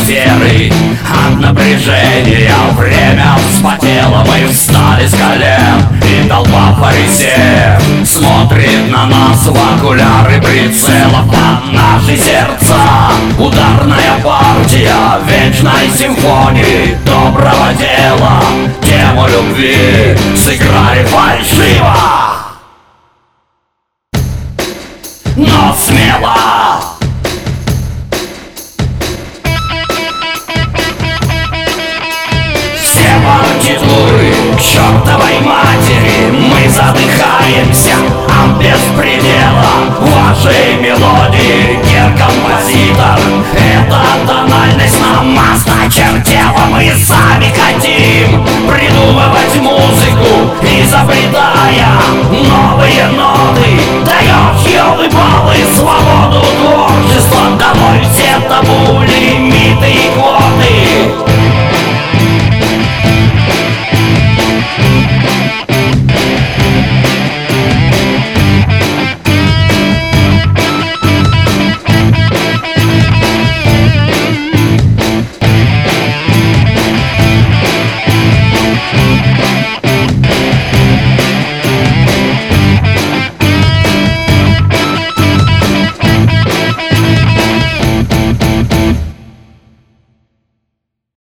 серый от напряжения. Время вспотело, мы встали с колен, и толпа фарисеев смотрит на нас в окуляры прицелов. Под наши сердца ударная партия вечной симфонии доброго дела. Тему любви сыграли фальшиво, но смело. Все партитуры к чертовой матери, мы задыхаемся от беспредела вашей мелодии. Композитор, эта тональность нам осточертела. Мы сами хотим